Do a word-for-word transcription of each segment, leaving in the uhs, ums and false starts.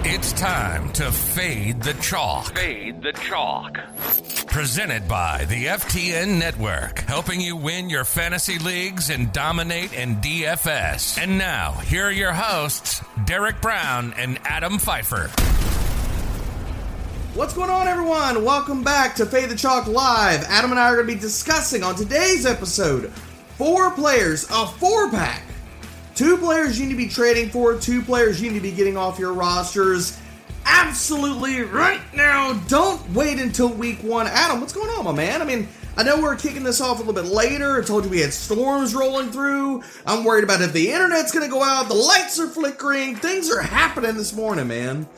It's time to fade the chalk. Fade the chalk. Presented by the F T N Network, helping you win your fantasy leagues and dominate in D F S. And now, here are your hosts, Derek Brown and Adam Pfeiffer. What's going on, everyone? Welcome back to Fade the Chalk Live. Adam and I are going to be discussing on today's episode four players, a four-pack. Two players you need to be trading for, two players you need to be getting off your rosters absolutely right now. Don't wait until week one. Adam, what's going on, my man? I mean, I know we're kicking this off a little bit later. I told you we had storms rolling through. I'm worried about if the internet's going to go out. The lights are flickering. Things are happening this morning, man.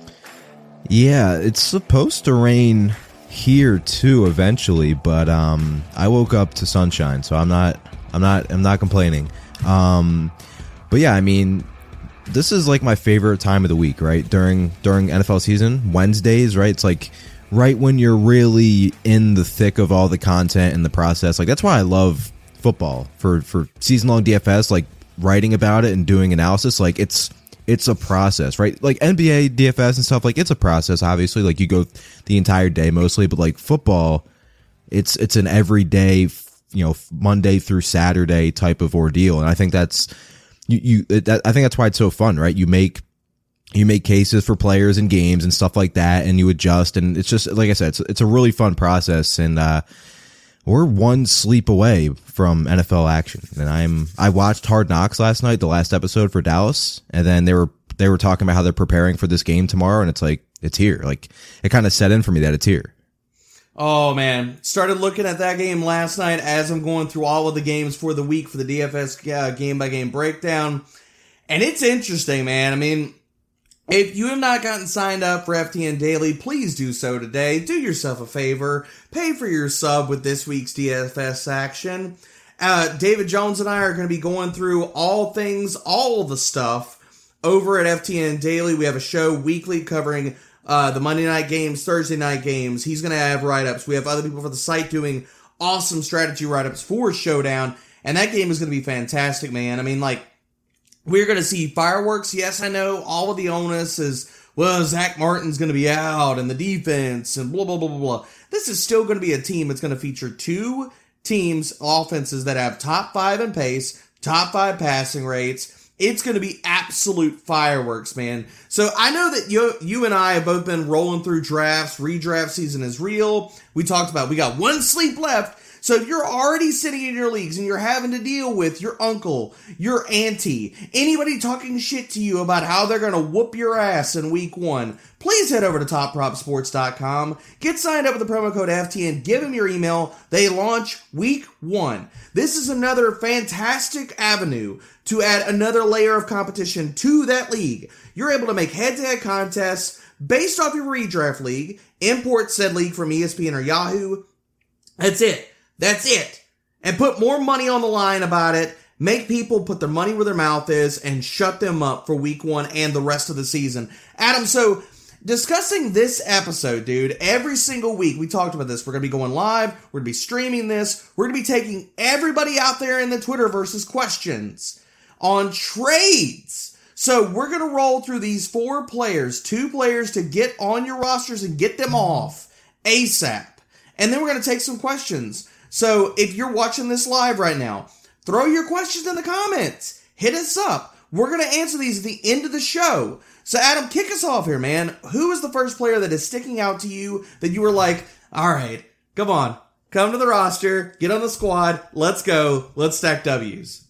Yeah, it's supposed to rain here too eventually, but um, I woke up to sunshine, so I'm not, I'm not, I'm not complaining. Um, but yeah, I mean, this is like my favorite time of the week, right? During during N F L season, Wednesdays, right? It's like right when you're really in the thick of all the content and the process. Like that's why I love football for for season long D F S. Like writing about it and doing analysis, like it's. It's a process, right? Like N B A, D F S and stuff, like it's a process, obviously. Like you go the entire day mostly, but like football, it's it's an everyday, you know, Monday through Saturday type of ordeal. And I think that's you. you that, I think that's why it's so fun, right? You make you make cases for players and games and stuff like that, and you adjust. And it's just like I said, it's it's a really fun process. And uh, we're one sleep away from N F L action, and I'm I watched Hard Knocks last night, the last episode for Dallas, and then they were they were talking about how they're preparing for this game tomorrow, and it's like it's here, like it kind of set in for me that it's here. Oh man, started looking at that game last night as I'm going through all of the games for the week for the D F S uh, game by game breakdown, and it's interesting, man. I mean, if you have not gotten signed up for F T N Daily, please do so today. Do yourself a favor. Pay for your sub with this week's D F S action. Uh, David Jones and I are going to be going through all things, all the stuff over at F T N Daily. We have a show weekly covering uh, the Monday night games, Thursday night games. He's going to have write-ups. We have other people for the site doing awesome strategy write-ups for Showdown. And that game is going to be fantastic, man. I mean, like, we're going to see fireworks. Yes, I know all of the onus is, well, Zach Martin's going to be out and the defense and blah, blah, blah, blah, blah. This is still going to be a team that's going to feature two teams, offenses that have top five in pace, top five passing rates. It's going to be absolute fireworks, man. So I know that you, you and I have both been rolling through drafts. Redraft season is real. We talked about we got one sleep left. So if you're already sitting in your leagues and you're having to deal with your uncle, your auntie, anybody talking shit to you about how they're going to whoop your ass in week one, please head over to top prop sports dot com. Get signed up with the promo code F T N. Give them your email. They launch week one. This is another fantastic avenue to add another layer of competition to that league. You're able to make head-to-head contests based off your redraft league, import said league from E S P N or Yahoo. That's it. That's it. And put more money on the line about it. Make people put their money where their mouth is and shut them up for week one and the rest of the season. Adam, so discussing this episode, dude, every single week we talked about this. We're going to be going live. We're going to be streaming this. We're going to be taking everybody out there in the Twitterverse's questions on trades. So we're going to roll through these four players, two players to get on your rosters and get them off ASAP. And then we're going to take some questions. So if you're watching this live right now, throw your questions in the comments. Hit us up. We're going to answer these at the end of the show. So Adam, kick us off here, man. Who is the first player that is sticking out to you that you were like, all right, come on, come to the roster, get on the squad, let's go, let's stack W's.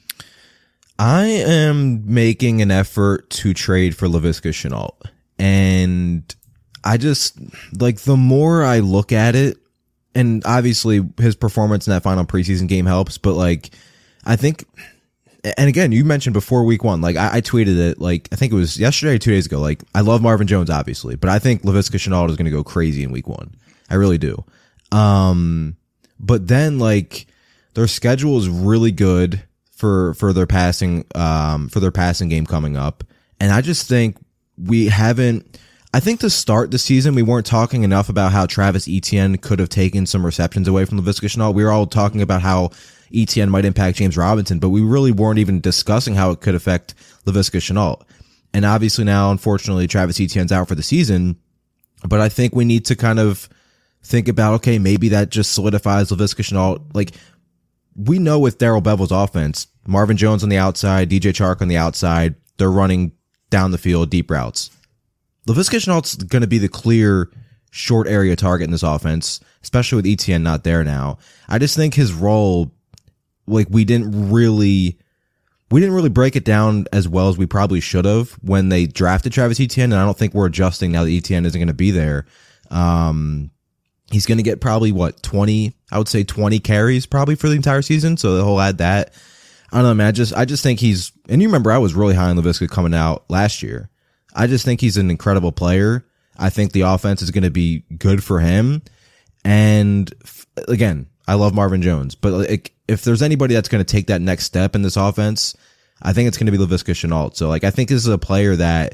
I am making an effort to trade for Laviska Shenault. And I just, like, the more I look at it, and obviously his performance in that final preseason game helps, but like, I think, and again, you mentioned before week one, like I, I tweeted it, like, I think it was yesterday or two days ago. Like, I love Marvin Jones, obviously, but I think Laviska Shenault is going to go crazy in week one. I really do. Um, but then like their schedule is really good for, for their passing, um, for their passing game coming up. And I just think we haven't, I think to start the season, we weren't talking enough about how Travis Etienne could have taken some receptions away from Laviska Shenault. We were all talking about how Etienne might impact James Robinson, but we really weren't even discussing how it could affect Laviska Shenault. And obviously now, unfortunately, Travis Etienne's out for the season. But I think we need to kind of think about, okay, maybe that just solidifies Laviska Shenault. Like, we know with Darrell Bevell's offense, Marvin Jones on the outside, D J Chark on the outside, they're running down the field, deep routes. Laviska Shenault's going to be the clear short area target in this offense, especially with Etienne not there now. I just think his role, like, we didn't really, we didn't really break it down as well as we probably should have when they drafted Travis Etienne, and I don't think we're adjusting now that Etienne isn't going to be there. Um, he's going to get probably, what, twenty, I would say twenty carries probably for the entire season, so he'll add that. I don't know, man. I just, I just think he's, and you remember I was really high on Laviska coming out last year. I just think he's an incredible player. I think the offense is going to be good for him. And f- again, I love Marvin Jones, but like, if there's anybody that's going to take that next step in this offense, I think it's going to be Laviska Shenault. So like, I think this is a player that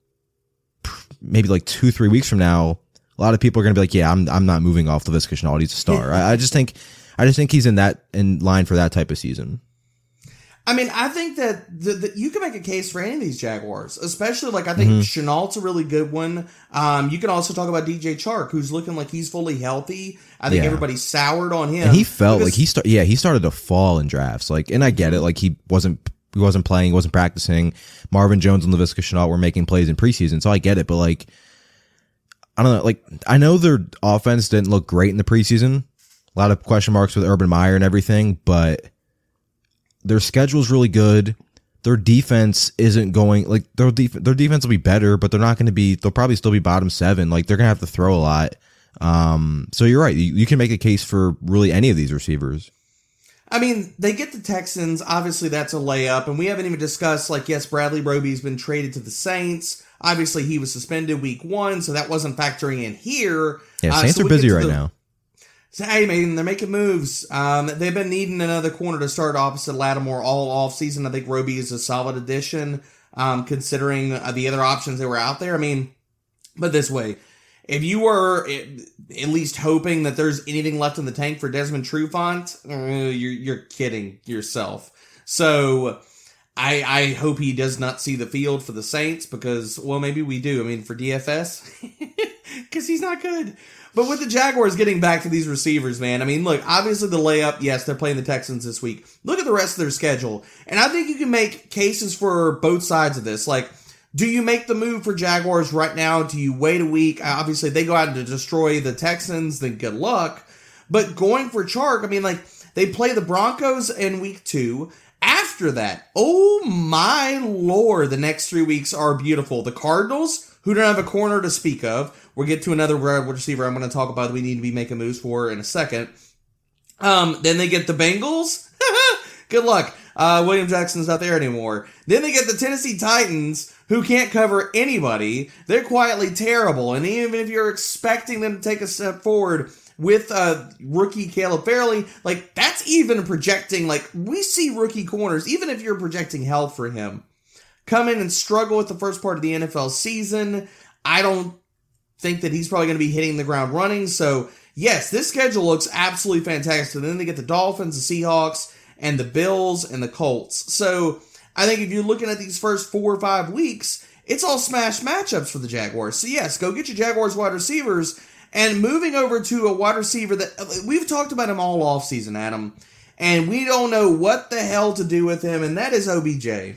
maybe like two, three weeks from now, a lot of people are going to be like, yeah, I'm, I'm not moving off Laviska Shenault. He's a star. I, I just think, I just think he's in that, in line for that type of season. I mean, I think that the, the, you can make a case for any of these Jaguars, especially like I think mm-hmm. Chenault's a really good one. Um, you can also talk about D J Chark, who's looking like he's fully healthy. I think yeah. everybody's soured on him. And he felt because, like he start, yeah, he started to fall in drafts. Like, and I get it. Like he wasn't, he wasn't playing, he wasn't practicing. Marvin Jones and Laviska Shenault were making plays in preseason, so I get it. But like, I don't know. Like, I know their offense didn't look great in the preseason. A lot of question marks with Urban Meyer and everything, but their schedule's really good. Their defense isn't going like their def- their defense will be better, but they're not going to be. They'll probably still be bottom seven. Like they're going to have to throw a lot. Um, so you're right. You, you can make a case for really any of these receivers. I mean, they get the Texans. Obviously, that's a layup, and we haven't even discussed. Like, yes, Bradley Roby's been traded to the Saints. Obviously, he was suspended week one, so that wasn't factoring in here. Yeah, Saints uh, so are busy right the, now. So, hey, man, they're making moves. Um, they've been needing another corner to start opposite Lattimore all off season. I think Roby is a solid addition, um, considering uh, the other options that were out there. I mean, but this way, if you were at least hoping that there's anything left in the tank for Desmond Trufant, uh, you're you're kidding yourself. So I I hope he does not see the field for the Saints because, well, maybe we do. I mean, for D F S, because he's not good. But with the Jaguars getting back to these receivers, man, I mean, look, obviously the layup, yes, they're playing the Texans this week. Look at the rest of their schedule. And I think you can make cases for both sides of this. Like, do you make the move for Jaguars right now? Do you wait a week? Obviously, they go out and destroy the Texans, then good luck. But going for Chark, I mean, like, they play the Broncos in week two. After that, oh my lord, the next three weeks are beautiful. The Cardinals, who don't have a corner to speak of. We'll get to another receiver I'm going to talk about that we need to be making moves for in a second. Um, then they get the Bengals. Good luck. Uh, William Jackson's not there anymore. Then they get the Tennessee Titans, who can't cover anybody. They're quietly terrible. And even if you're expecting them to take a step forward with uh, rookie Caleb Farley, like, that's even projecting, like, we see rookie corners, even if you're projecting health for him, come in and struggle with the first part of the N F L season. I don't think that he's probably going to be hitting the ground running. So, yes, this schedule looks absolutely fantastic. And then they get the Dolphins, the Seahawks, and the Bills, and the Colts. So, I think if you're looking at these first four or five weeks, it's all smash matchups for the Jaguars. So, yes, go get your Jaguars wide receivers. And moving over to a wide receiver that we've talked about him all offseason, Adam, and we don't know what the hell to do with him, and that is O B J.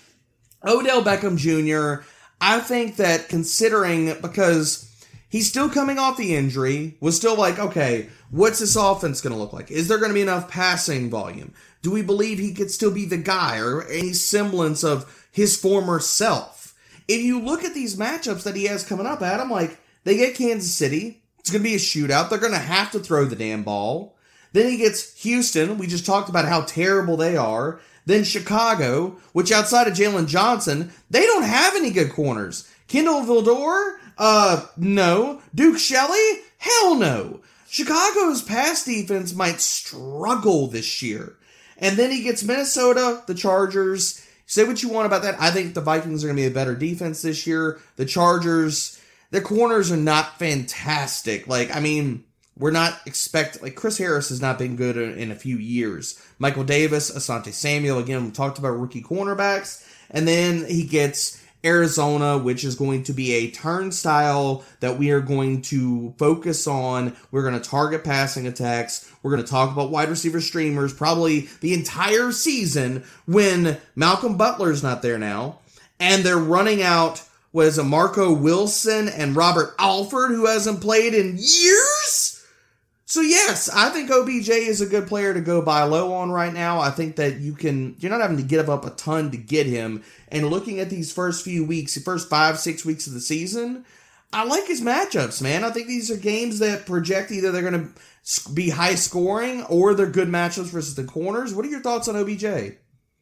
Odell Beckham Junior, I think that considering, because he's still coming off the injury, was still like, okay, what's this offense going to look like? Is there going to be enough passing volume? Do we believe he could still be the guy or any semblance of his former self? If you look at these matchups that he has coming up, Adam, like, they get Kansas City. It's going to be a shootout. They're going to have to throw the damn ball. Then he gets Houston. We just talked about how terrible they are. Then Chicago, which outside of Jalen Johnson, they don't have any good corners. Kendall Vildor? Uh, no. Duke Shelley? Hell no. Chicago's pass defense might struggle this year. And then he gets Minnesota, the Chargers. Say what you want about that. I think the Vikings are going to be a better defense this year. The Chargers, their corners are not fantastic. Like, I mean, we're not expecting, like, Chris Harris has not been good in, in a few years. Michael Davis, Asante Samuel, again, we talked about rookie cornerbacks. And then he gets Arizona, which is going to be a turnstile that we are going to focus on. We're going to target passing attacks. We're going to talk about wide receiver streamers probably the entire season when Malcolm Butler's not there now. And they're running out, what is it, Marco Wilson and Robert Alford, who hasn't played in years? So yes, I think O B J is a good player to go buy low on right now. I think that you can, you're not having to give up a ton to get him. And looking at these first few weeks, the first five, six weeks of the season, I like his matchups, man. I think these are games that project either they're going to be high scoring or they're good matchups versus the corners. What are your thoughts on O B J?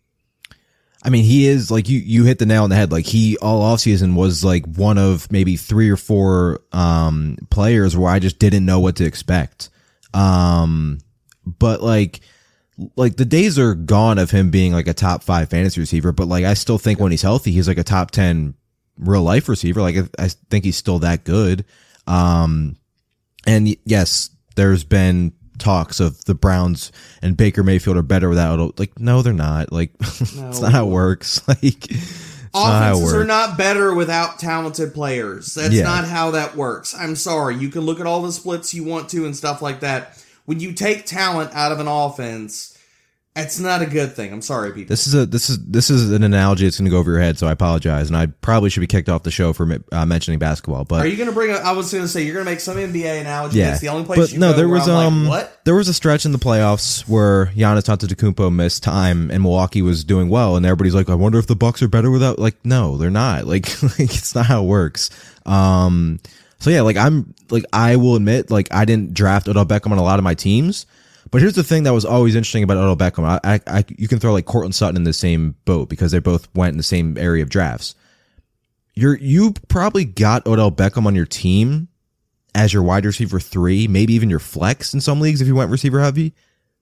I mean, he is, like, you, you hit the nail on the head. Like, he, all offseason, was, like, one of maybe three or four um, players where I just didn't know what to expect. Um, but, like, like, the days are gone of him being, like, a top five fantasy receiver. But, like, I still think when he's healthy, he's, like, a top ten real-life receiver. Like, I, I think he's still that good. Um, and, yes, there's been talks of the Browns and Baker Mayfield are better without, like, no, they're not. Like, no. It's not how it works. Like, it's offenses are not better without talented players. That's yeah. not how that works. I'm sorry. You can look at all the splits you want to and stuff like that. When you take talent out of an offense, it's not a good thing. I'm sorry, people. This is a this is this is an analogy that's going to go over your head, so I apologize, and I probably should be kicked off the show for uh, mentioning basketball. But are you going to bring? A, I was going to say you're going to make some N B A analogy. Yeah, it's the only place. But you no, go there where was I'm um, like, what? There was a stretch in the playoffs where Giannis Antetokounmpo missed time, and Milwaukee was doing well, and everybody's like, "I wonder if the Bucks are better without." Like, no, they're not. Like, like it's not how it works. Um, so yeah, like I'm like I will admit, like I didn't draft Odell Beckham on a lot of my teams. But here's the thing that was always interesting about Odell Beckham. I, I, I, you can throw like Cortland Sutton in the same boat because they both went in the same area of drafts. You're, you probably got Odell Beckham on your team as your wide receiver three, maybe even your flex in some leagues if you went receiver heavy.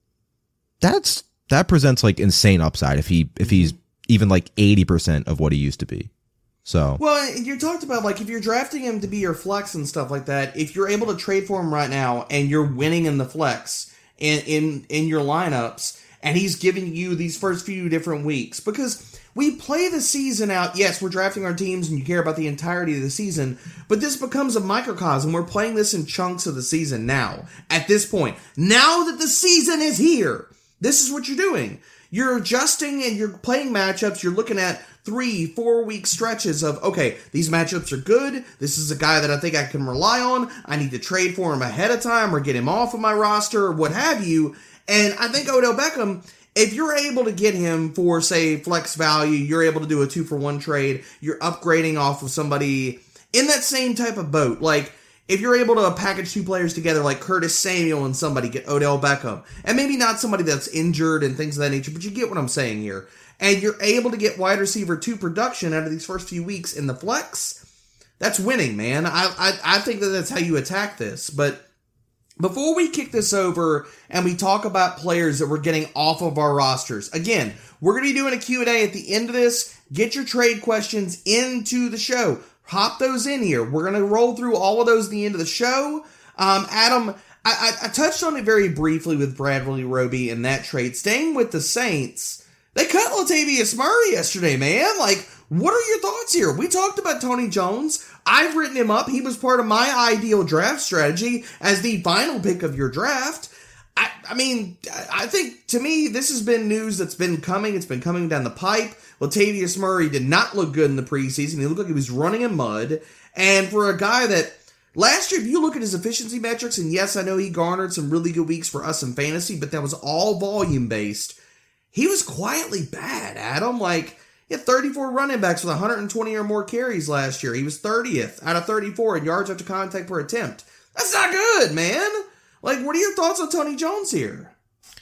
That's that presents like insane upside if he if he's even like eighty percent of what he used to be. So well, you talked about like if you're drafting him to be your flex and stuff like that. If you're able to trade for him right now and you're winning in the flex. In, in in your lineups, and he's giving you these first few different weeks, because we play the season out. Yes, we're drafting our teams and you care about the entirety of the season, but this becomes a microcosm. We're playing this in chunks of the season now. At this point, now that the season is here, this is what you're doing. You're adjusting and you're playing matchups. You're looking at three, four week stretches of, okay, these matchups are good. This is a guy that I think I can rely on. I need to trade for him ahead of time or get him off of my roster or what have you. And I think Odell Beckham, if you're able to get him for, say, flex value, you're able to do a two for one trade. You're upgrading off of somebody in that same type of boat. Like, if you're able to package two players together like Curtis Samuel and somebody, get Odell Beckham, and maybe not somebody that's injured and things of that nature, but you get what I'm saying here, and you're able to get wide receiver two production out of these first few weeks in the flex, that's winning, man. I, I, I think that that's how you attack this. But before we kick this over and we talk about players that we're getting off of our rosters, again, we're going to be doing a Q and A at the end of this. Get your trade questions into the show. Hop those in here. We're going to roll through all of those at the end of the show. Um, Adam, I, I, I touched on it very briefly with Bradley Roby in that trade. Staying with the Saints, they cut Latavius Murray yesterday, man. Like, what are your thoughts here? We talked about Tony Jones. I've written him up. He was part of my ideal draft strategy as the final pick of your draft. I, I mean, I think, to me, this has been news that's been coming. It's been coming down the pipe. Latavius Murray did not look good in the preseason. He looked like he was running in mud. And for a guy that, last year, if you look at his efficiency metrics, and yes, I know he garnered some really good weeks for us in fantasy, but that was all volume-based. He was quietly bad, Adam. Like, he had thirty-four running backs with one hundred twenty or more carries last year. He was thirtieth out of thirty-four in yards after contact per attempt. That's not good, man. Like, what are your thoughts on Tony Jones here?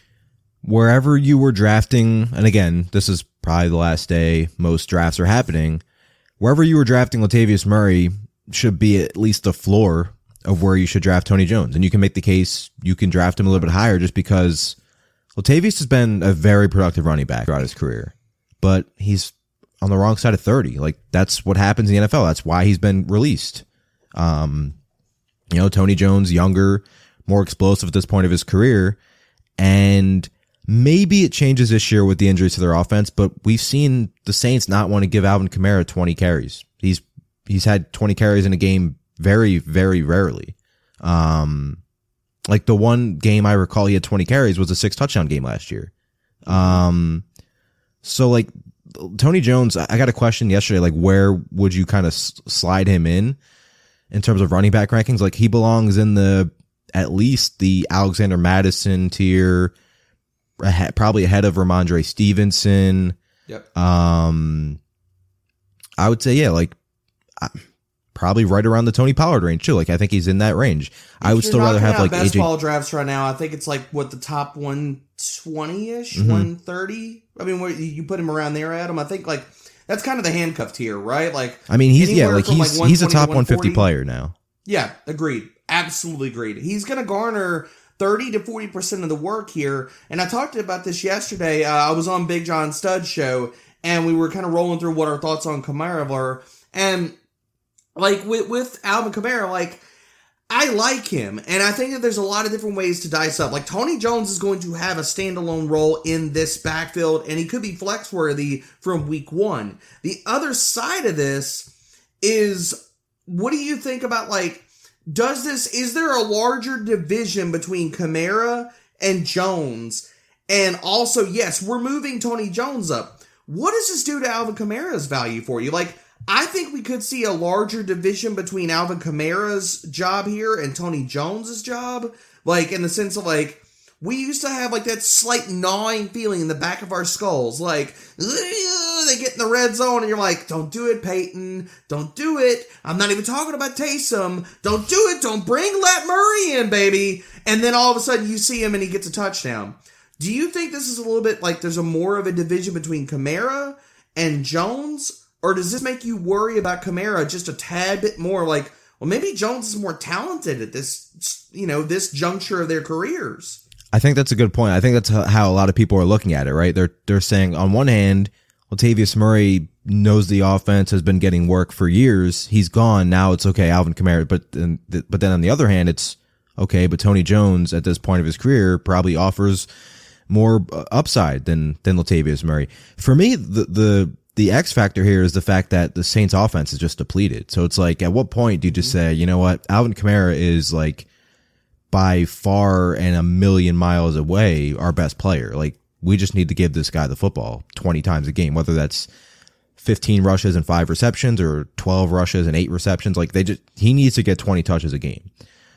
Wherever you were drafting, and again, this is probably the last day most drafts are happening, wherever you were drafting Latavius Murray should be at least the floor of where you should draft Tony Jones. And you can make the case you can draft him a little bit higher just because Latavius has been a very productive running back throughout his career. But he's on the wrong side of thirty. Like, that's what happens in the N F L. That's why he's been released. Um, you know, Tony Jones, younger, more explosive at this point of his career. And maybe it changes this year with the injuries to their offense, but we've seen the Saints not want to give Alvin Kamara twenty carries. He's he's had twenty carries in a game very, very rarely. Um, like the one game I recall he had twenty carries was a six touchdown game last year. Um, so like Tony Jones, I got a question yesterday, like where would you kind of s- slide him in in terms of running back rankings? Like he belongs in the, at least the Alexander Madison tier, ahead, probably ahead of Ramondre Stevenson. Yep. Um, I would say, yeah, like uh, probably right around the Tony Pollard range too. Like I think he's in that range. If I would still rather have like best A J ball drafts right now. I think it's like what the top one twenty ish, Mhm. one thirty. I mean, where you put him around there, Adam. I think like that's kind of the handcuff tier, right? Like I mean, he's yeah, anywhere like from, he's like, he's a one twenty top to one fifty one forty. player now. Yeah, agreed. Absolutely agreed. He's going to garner thirty to forty percent of the work here. And I talked about this yesterday. Uh, I was on Big John Studd's show, and we were kind of rolling through what our thoughts on Kamara were. And, like, with, with Alvin Kamara, like, I like him. And I think that there's a lot of different ways to dice up. Like, Tony Jones is going to have a standalone role in this backfield, and he could be flex-worthy from week one. The other side of this is, what do you think about, like, Does this, is there a larger division between Kamara and Jones? And also, yes, we're moving Tony Jones up. What does this do to Alvin Kamara's value for you? Like, I think we could see a larger division between Alvin Kamara's job here and Tony Jones's job. Like, in the sense of, like, we used to have, like, that slight gnawing feeling in the back of our skulls. Like, they get in the red zone and you're like, don't do it, Peyton. Don't do it. I'm not even talking about Taysom. Don't do it. Don't bring Lat Murray in, baby. And then all of a sudden you see him and he gets a touchdown. Do you think this is a little bit like there's a more of a division between Kamara and Jones? Or does this make you worry about Kamara just a tad bit more? Like, well, maybe Jones is more talented at this, you know, this juncture of their careers. I think that's a good point. I think that's how a lot of people are looking at it, right? They're they're saying on one hand, Latavius Murray knows the offense, has been getting work for years. He's gone. Now it's okay, Alvin Kamara. But then, but then on the other hand, it's okay, but Tony Jones at this point of his career probably offers more upside than than Latavius Murray. For me, the the the X factor here is the fact that the Saints offense is just depleted. So it's like, at what point do you just say, you know what, Alvin Kamara is like by far and a million miles away our best player. Like, we just need to give this guy the football twenty times a game, whether that's fifteen rushes and five receptions or twelve rushes and eight receptions. Like, they just, he needs to get twenty touches a game.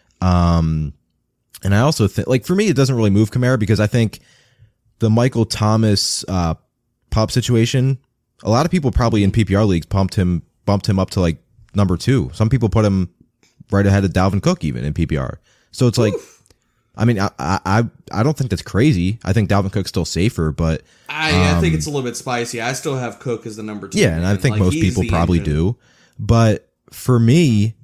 Um, and I also think, like, for me, it doesn't really move Kamara because I think the Michael Thomas, uh, pup situation, a lot of people probably in P P R leagues pumped him, bumped him up to like number two. Some people put him right ahead of Dalvin Cook even in P P R. So it's like, Oof. I mean, I, I I don't think that's crazy. I think Dalvin Cook's still safer, but I, um, I think it's a little bit spicy. I still have Cook as the number two. Yeah, man. And I think like, most people probably engine. do. But for me,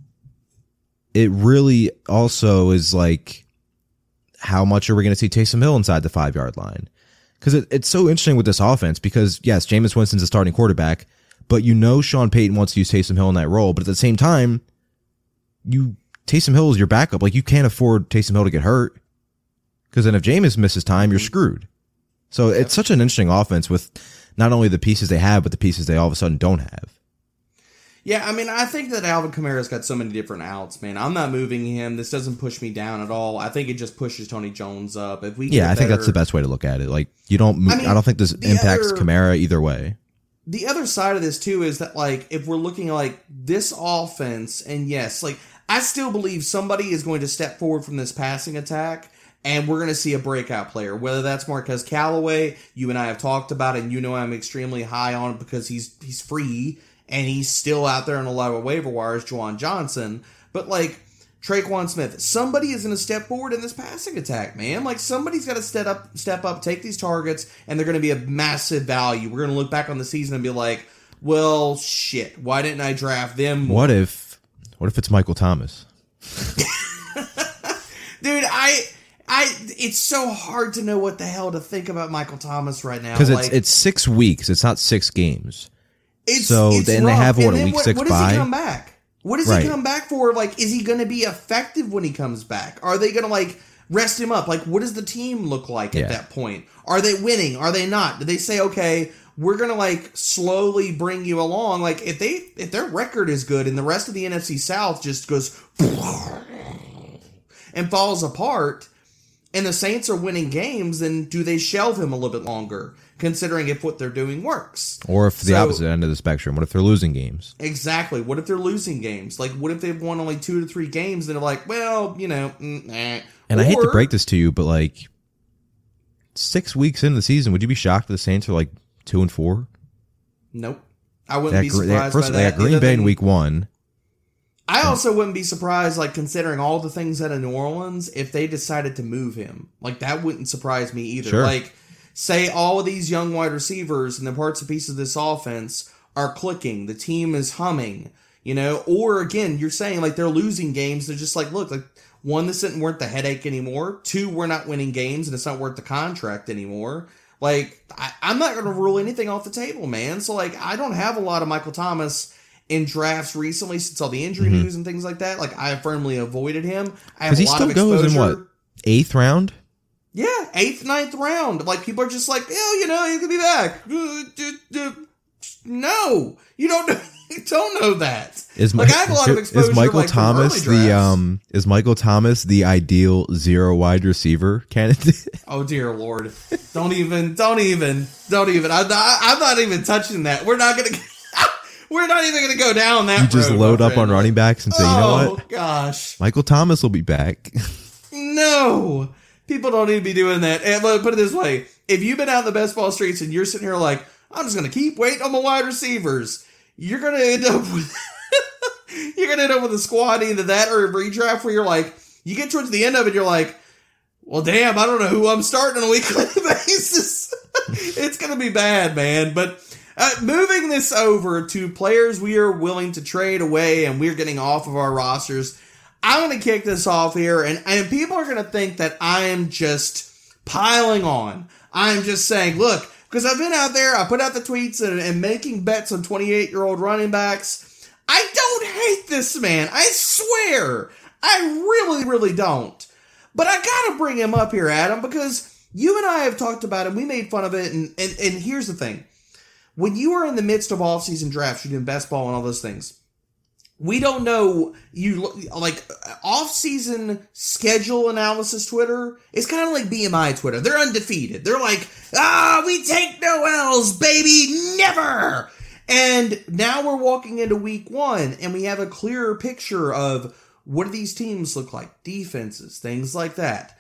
it really also is like, how much are we going to see Taysom Hill inside the five yard line? Because it, it's so interesting with this offense. Because yes, Jameis Winston's a starting quarterback, but you know Sean Payton wants to use Taysom Hill in that role. But at the same time, you. Taysom Hill is your backup. Like, you can't afford Taysom Hill to get hurt, because then if Jameis misses time, you're screwed. So it's such an interesting offense with not only the pieces they have, but the pieces they all of a sudden don't have. Yeah, I mean, I think that Alvin Kamara's got so many different outs, man. I'm not moving him. This doesn't push me down at all. I think it just pushes Tony Jones up. If we get yeah, I better, think that's the best way to look at it. Like, you don't move, I, mean, I don't think this impacts other, Kamara either way. The other side of this too is that, like, if we're looking at, like, this offense, and yes, like, I still believe somebody is going to step forward from this passing attack, and we're going to see a breakout player. Whether that's Marquez Callaway, you and I have talked about it, and you know I'm extremely high on it because he's he's free, and he's still out there on a lot of waiver wires, Juwan Johnson. But, like, Traquan Smith, somebody is going to step forward in this passing attack, man. Like, somebody's got to step up, step up, take these targets, and they're going to be a massive value. We're going to look back on the season and be like, well, shit, why didn't I draft them more? What if... What if it's Michael Thomas? Dude, I, I, it's so hard to know what the hell to think about Michael Thomas right now. Because like, it's it's six weeks. It's not six games. It's, so it's then rough. they have what, and a week what, six what bye. What does he come back? What does right. he come back for? Like, is he going to be effective when he comes back? Are they going to like? rest him up. Like, what does the team look like Yeah. at that point? Are they winning? Are they not? Do they say, okay, we're going to like slowly bring you along? Like, if they, if their record is good and the rest of the N F C South just goes and falls apart and the Saints are winning games, then do they shelve him a little bit longer, considering if what they're doing works? Or if the So- opposite end of the spectrum, what if they're losing games? Exactly. What if they're losing games? Like, what if they've won only two to three games and they're like, well, you know, mm, eh. And I hate to Or- break this to you, but like six weeks into the season, would you be shocked if the Saints are like two and four? Nope. I wouldn't They be got, Gre- they got- surprised first, by they that. got Green The other Bay in thing- week one. I also wouldn't be surprised, like, considering all the things out of New Orleans, if they decided to move him. Like, that wouldn't surprise me either. Sure. Like, say all of these young wide receivers and the parts and pieces of this offense are clicking. The team is humming, you know? Or, again, you're saying, like, they're losing games. They're just like, look, like, one, this isn't worth the headache anymore. Two, we're not winning games, and it's not worth the contract anymore. Like, I, I'm not going to rule anything off the table, man. So, like, I don't have a lot of Michael Thomas in drafts recently since all the injury Mm-hmm. news and things like that. Like, I firmly avoided him. I have Because a he lot still of goes exposure. in what? Eighth round? Yeah, eighth, ninth round. Like, people are just like, yeah, you know, he could be back. Uh, d- d- No, you don't know. You don't know that. Is, like, Mi- I have a lot of exposure. is Michael like, from Thomas early the drafts. um is Michael Thomas the ideal zero wide receiver candidate? Oh dear Lord! Don't even, don't even, don't even. I, I, I'm not even touching that. We're not gonna. We're not even gonna go down that. You just road, load my up on friend. running backs and say, you know Oh what? gosh, Michael Thomas will be back. no! People don't need to be doing that. And look, put it this way: if you've been out in the best ball streets and you're sitting here like, I'm just gonna keep waiting on my wide receivers, you're gonna end up with. You're gonna end up with a squad either that or a redraft where you're like, you get towards the end of it, you're like, well, damn, I don't know who I'm starting on a weekly basis. It's gonna be bad, man. But uh, moving this over to players we are willing to trade away and we're getting off of our rosters, I'm gonna kick this off here, and, and people are gonna think that I am just piling on. I'm just saying, look, because I've been out there, I put out the tweets and, and making bets on twenty-eight-year-old running backs. I don't hate this man. I swear. I really, really don't. But I gotta bring him up here, Adam, because you and I have talked about him. We made fun of it. And, and, and here's the thing. When you are in the midst of off-season drafts, you're doing best ball and all those things. We don't know, you like off-season schedule analysis Twitter. It's kind of like B M I Twitter. They're undefeated. They're like, ah, we take no L's, baby, never. And now we're walking into week one, and we have a clearer picture of what do these teams look like, defenses, things like that.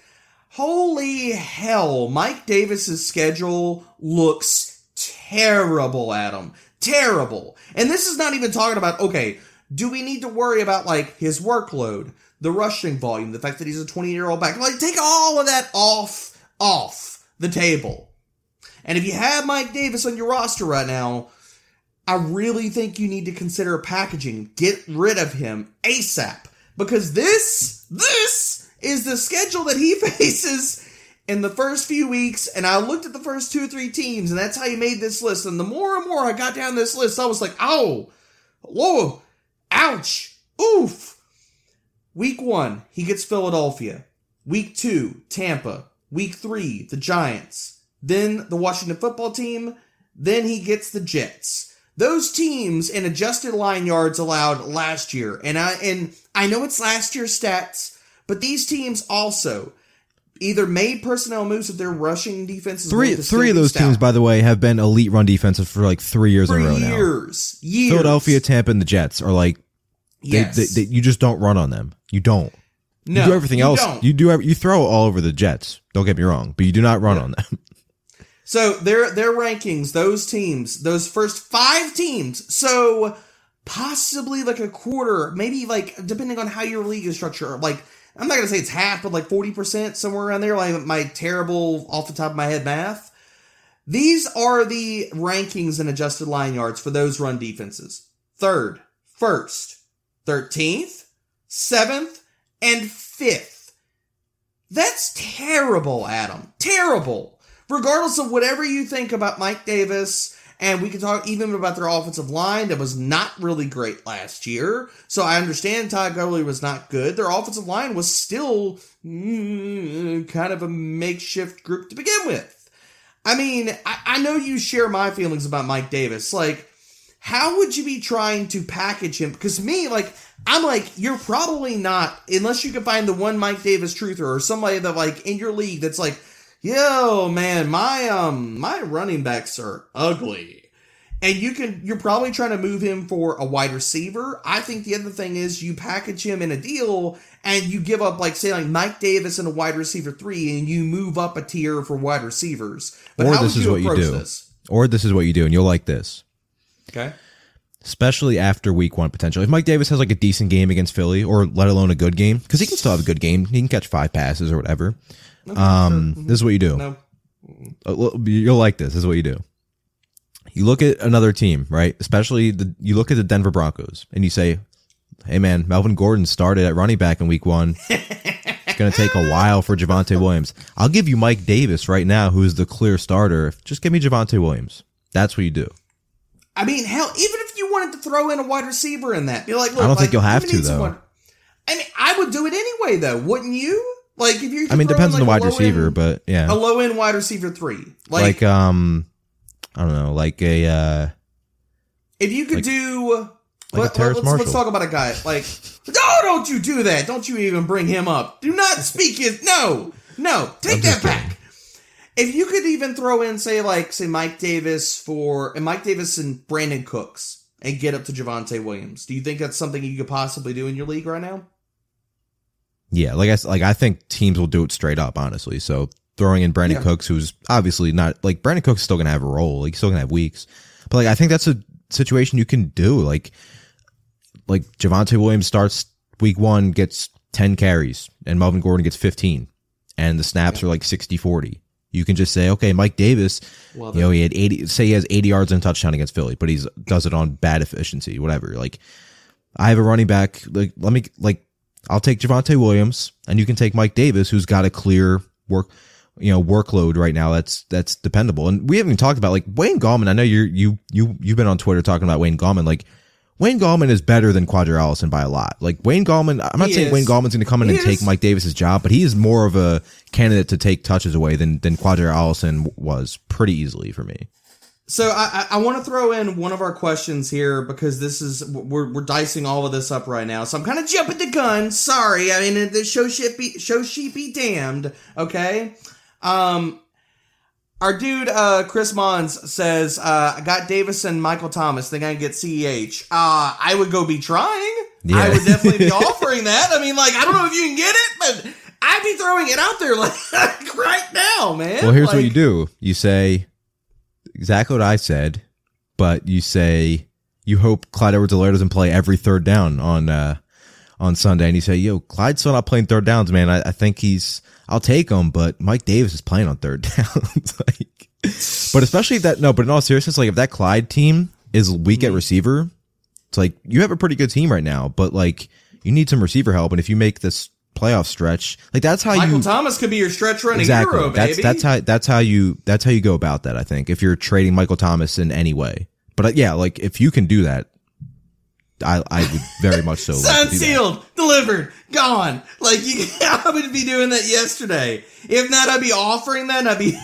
Holy hell, Mike Davis's schedule looks terrible, Adam. Terrible. And this is not even talking about, okay, do we need to worry about, like, his workload, the rushing volume, the fact that he's a twenty-year-old back? Like, take all of that off, off the table. And if you have Mike Davis on your roster right now, I really think you need to consider packaging. Get rid of him ASAP. Because this, this is the schedule that he faces in the first few weeks. And I looked at the first two or three teams, and that's how you made this list. And the more and more I got down this list, I was like, oh, whoa, ouch, oof. Week one, he gets Philadelphia. Week two, Tampa. Week three, the Giants. Then the Washington football team. Then he gets the Jets. Those teams in adjusted line yards allowed last year, and I and I know it's last year's stats, but these teams also either made personnel moves if their rushing defenses. Three three of those teams, by the way, have been elite run defenses for like three years for in a row now. Years, years. Philadelphia, Tampa, and the Jets are like, they, yes. they, they, you just don't run on them. You don't. No, you do everything you else. don't. You do. You throw all over the Jets. Don't get me wrong, but you do not run Yeah. on them. So their their rankings, those teams, those first five teams, so possibly like a quarter, maybe like depending on how your league is structured, like I'm not gonna say it's half, but like forty percent, somewhere around there, like my terrible off the top of my head math. These are the rankings and adjusted line yards for those run defenses. Third, first, thirteenth, seventh, and fifth. That's terrible, Adam. Terrible. Regardless of whatever you think about Mike Davis And we can talk even about their offensive line that was not really great last year. So I understand Todd Gurley was not good. Their offensive line was still mm, kind of a makeshift group to begin with. I mean, I, I know you share my feelings about Mike Davis. Like, how would you be trying to package him? Because me, like, I'm like, you're probably not, unless you can find the one Mike Davis truther or somebody that, like, in your league that's like, yo, man, my um my running backs are ugly. And you can you're probably trying to move him for a wide receiver. I think the other thing is you package him in a deal and you give up, like, say, like Mike Davis and a wide receiver three, and you move up a tier for wide receivers. But or how this would is you what approach you do. this? Or this is what you do, and you'll like this. Okay. Especially after week one, potentially. If Mike Davis has like a decent game against Philly, or let alone a good game, because he can still have a good game. He can catch five passes or whatever. Okay, um, sure. This is what you do. No. Uh, You'll like this. This is what you do. You look at another team, right? Especially the, you look at the Denver Broncos, and you say, hey, man, Melvin Gordon started at running back in week one. It's going to take a while for Javonte Williams. I'll give you Mike Davis right now, who is the clear starter. Just give me Javonte Williams. That's what you do. I mean, hell, even if you wanted to throw in a wide receiver in that, be like, look, I don't like, think you'll have we to, need though. someone- I mean, I would do it anyway, though, wouldn't you? Like, if you I mean, depends on like the wide a receiver, low-end- but yeah. a low end wide receiver three, like, Like, um, I don't know, like a, uh, if you could like- do, like let, a Terrace us Marshall. let's talk about a guy like, no, don't you do that? Don't you even bring him up? Do not speak his no, no, take I'm that just back. kidding. If you could even throw in, say, like, say Mike Davis for and Mike Davis and Brandon Cooks and get up to Javonte Williams, do you think that's something you could possibly do in your league right now? Yeah, like I, s- like I think teams will do it straight up, honestly. So throwing in Brandon Yeah. Cooks, who's obviously not, like, Brandon Cooks is still going to have a role. Like, he's still going to have weeks. But, like, I think that's a situation you can do. Like, like Javonte Williams starts week one, gets ten carries, and Melvin Gordon gets fifteen. And the snaps Yeah. are like sixty forty. You can just say, okay, Mike Davis, Love you know, it. he had eighty, say he has eighty yards and a touchdown against Philly, but he's does it on bad efficiency, whatever. Like, I have a running back, like, let me, like, I'll take Javonte Williams, and you can take Mike Davis, who's got a clear work, you know, workload right now that's that's dependable. And we haven't even talked about, like, Wayne Gallman. I know you're you you you've been on Twitter talking about Wayne Gallman. Like, Wayne Gallman is better than Quadri Allison by a lot. Like, Wayne Gallman, I'm not He saying is. Wayne Gallman's going to come in He and take is. Mike Davis's job, but he is more of a candidate to take touches away than than Quadri Allison was pretty easily for me. So I, I, I want to throw in one of our questions here because this is we're we're dicing all of this up right now. So I'm kind of jumping the gun. Sorry, I mean the show shit be show sheep be damned. Okay, um, our dude uh, Chris Mons says uh, I got Davis and Michael Thomas. Think I can get C E H. Uh, I would go be trying. Yeah. I would definitely be offering that. I mean, like I don't know if you can get it, but I'd be throwing it out there like right now, man. Well, here's what Like, you do. You say exactly what I said, but you say you hope Clyde Edwards-Helaire doesn't play every third down on uh, on Sunday, and you say, yo, Clyde's still not playing third downs, man. I, I think he's, I'll take him, but Mike Davis is playing on third downs. like, but especially if that, no, but in all seriousness, like if that Clyde team is weak at receiver, it's like you have a pretty good team right now, but like you need some receiver help, and if you make this playoff stretch, like that's how Michael you Thomas could be your stretch running exactly. hero, that's baby. that's how that's how you that's how you go about that. I think if you're trading Michael Thomas in any way, but uh, yeah, like if you can do that, I I would very much so. like Signed, to do that. sealed, delivered, gone. Like you, I would be doing that yesterday. If not, I'd be offering that. I'd be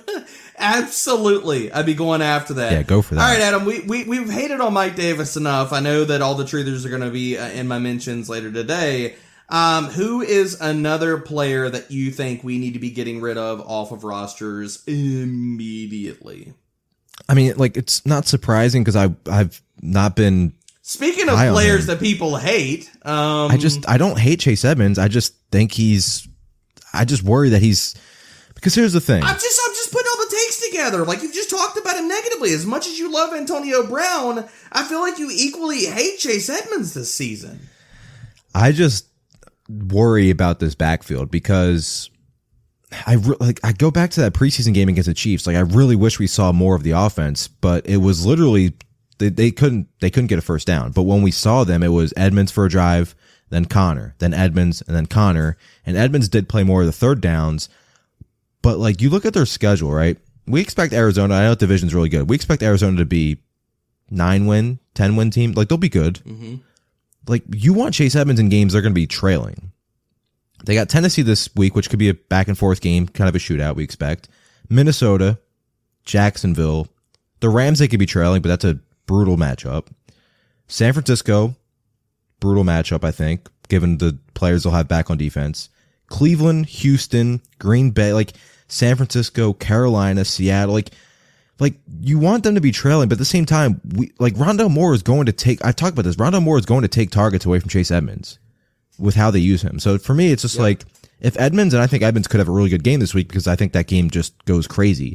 absolutely. I'd be going after that. Yeah, go for that. All right, Adam. We we we've hated on Mike Davis enough. I know that all the truthers are going to be uh, in my mentions later today. Um, who is another player that you think we need to be getting rid of off of rosters immediately? I mean, like it's not surprising because I I've not been. Speaking of High on players him. that people hate, um, I just I don't hate Chase Edmonds. I just think he's. I just worry that he's because here's the thing. I'm just I'm just putting all the takes together. Like you've just talked about him negatively. As much as you love Antonio Brown, I feel like you equally hate Chase Edmonds this season. I just worry about this backfield because I re- like I go back to that preseason game against the Chiefs. Like I really wish we saw more of the offense, but it was literally they, they couldn't they couldn't get a first down. But when we saw them, it was Edmonds for a drive, then Connor, then Edmonds, and then Connor. And Edmonds did play more of the third downs. But like you look at their schedule, right? we expect Arizona. I know the division's really good. We expect Arizona to be nine win, ten win team. Like they'll be good. Mm-hmm. Like you want Chase Edmonds in games they're going to be trailing. They got Tennessee this week, which could be a back and forth game, kind of a shootout. We expect Minnesota, Jacksonville, the Rams. They could be trailing, but that's a brutal matchup. San Francisco, brutal matchup. I think given the players they'll have back on defense. Cleveland, Houston, Green Bay, like San Francisco, Carolina, Seattle, like. Like, you want them to be trailing, but at the same time, we like Rondale Moore is going to take, I talked about this, Rondale Moore is going to take targets away from Chase Edmonds with how they use him. So for me, it's just yep. like, if Edmonds, and I think Edmonds could have a really good game this week because I think that game just goes crazy.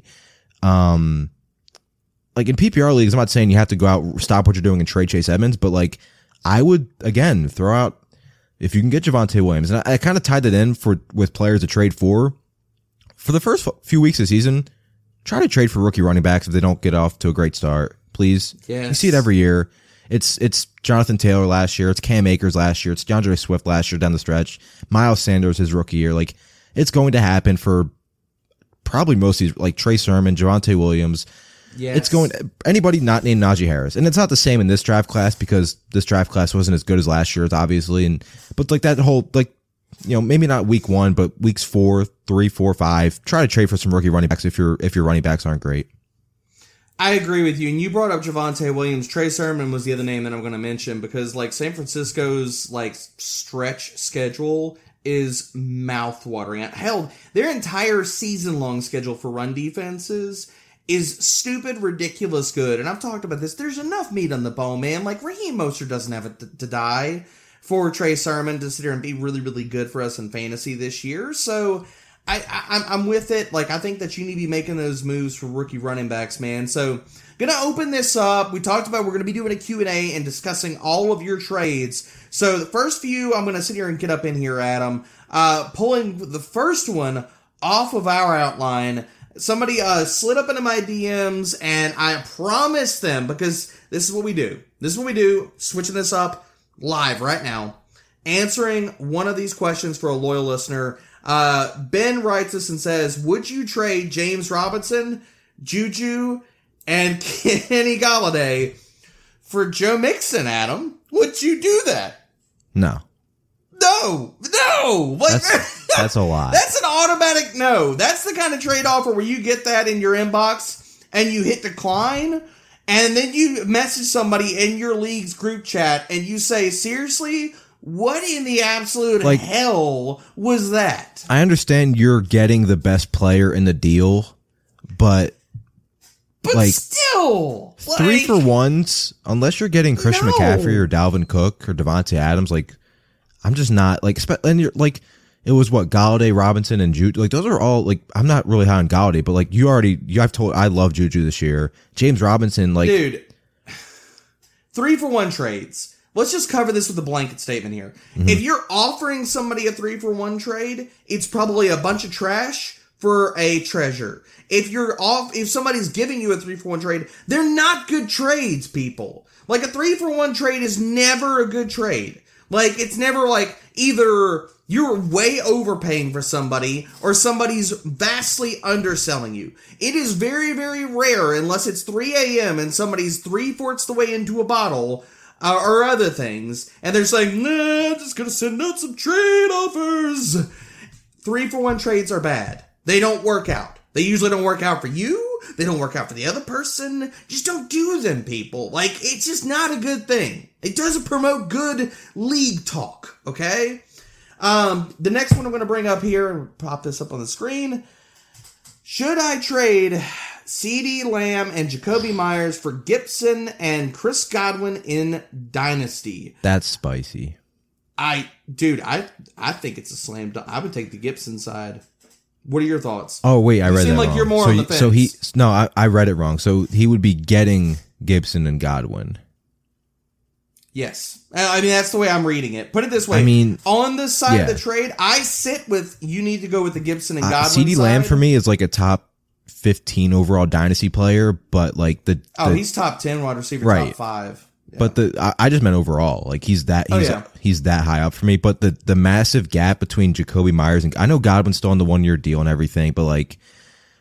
Um, like in P P R leagues, I'm not saying you have to go out, stop what you're doing and trade Chase Edmonds, but like, I would, again, throw out, if you can get Javonte Williams, and I, I kind of tied it in for, with players to trade for, for the first few weeks of the season, try to trade for rookie running backs if they don't get off to a great start, please. Yes. You see it every year. It's it's Jonathan Taylor last year. It's Cam Akers last year. It's DeAndre Swift last year down the stretch. Miles Sanders his rookie year. Like, it's going to happen for probably most of these, like Trey Sermon, Javonte Williams. Yes. It's going anybody not named Najee Harris. And it's not the same in this draft class because this draft class wasn't as good as last year's, obviously. And but like that whole like you know, maybe not week one, but weeks four, three, four, five. Try to trade for some rookie running backs if your if your running backs aren't great. I agree with you. And you brought up Javonte Williams. Trey Sermon was the other name that I'm going to mention because, like, San Francisco's like stretch schedule is mouth-watering. Hell, their entire season-long schedule for run defenses is stupid, ridiculous good. And I've talked about this. There's enough meat on the bone, man. Like, Raheem Mostert doesn't have it to, to die for Trey Sermon to sit here and be really, really good for us in fantasy this year. So I, I, I'm with it. Like, I think that you need to be making those moves for rookie running backs, man. So going to open this up. We talked about we're going to be doing a Q and A and discussing all of your trades. So the first few, I'm going to sit here and get up in here, Adam. Uh, pulling the first one off of our outline. Somebody uh, slid up into my D Ms, and I promised them, because this is what we do. This is what we do. Switching this up live right now, answering one of these questions for a loyal listener. Uh, Ben writes us and says, would you trade James Robinson, Juju, and Kenny Golladay for Joe Mixon, Adam? Would you do that? No. No! No! Like, that's, that's a lot. That's an automatic no. That's the kind of trade offer where you get that in your inbox and you hit decline. And then you message somebody in your league's group chat and you say, seriously, what in the absolute like, hell was that? I understand you're getting the best player in the deal, but, but like still, three like, for ones, unless you're getting Christian no. McCaffrey or Dalvin Cook or Devontae Adams, like, I'm just not, like, and you're like, it was what, Galladay, Robinson, and Juju. Like, those are all, like, I'm not really high on Galladay, but, like, you already, you I've told, I love Juju this year. James Robinson, like. Dude, three for one trades. Let's just cover this with a blanket statement here. Mm-hmm. If you're offering somebody a three for one trade, it's probably a bunch of trash for a treasure. If you're off, if somebody's giving you a three for one trade, they're not good trades, people. Like, a three for one trade is never a good trade. Like, it's never like either you're way overpaying for somebody or somebody's vastly underselling you. It is very, very rare, unless it's three a.m. and somebody's three-fourths the way into a bottle uh, or other things, and they're saying, nah, I'm just going to send out some trade offers. Three-for-one trades are bad. They don't work out. They usually don't work out for you. They don't work out for the other person. Just don't do them, people. Like, it's just not a good thing. It doesn't promote good league talk, okay? Um, the next one I'm going to bring up here, and pop this up on the screen. Should I trade CeeDee Lamb and Jacoby Myers for Gibson and Chris Godwin in Dynasty? That's spicy. I, dude, I, I think it's a slam dunk. I would take the Gibson side. What are your thoughts? Oh, wait, I you read seem that like wrong. You're more so on the he, fence. So he, no, I, I read it wrong. So he would be getting Gibson and Godwin. Yes. I mean, that's the way I'm reading it. Put it this way. I mean, on this side yeah. of the trade, I sit with, you need to go with the Gibson and Godwin uh, CeeDee side. Lamb for me is like a top fifteen overall dynasty player, but like the... Oh, the, he's top ten wide receiver, right. top five. Yeah. But the I, I just meant overall. Like he's that he's oh, yeah. he's that high up for me. But the, the massive gap between Jacoby Myers and... I know Godwin's still on the one-year deal and everything, but like...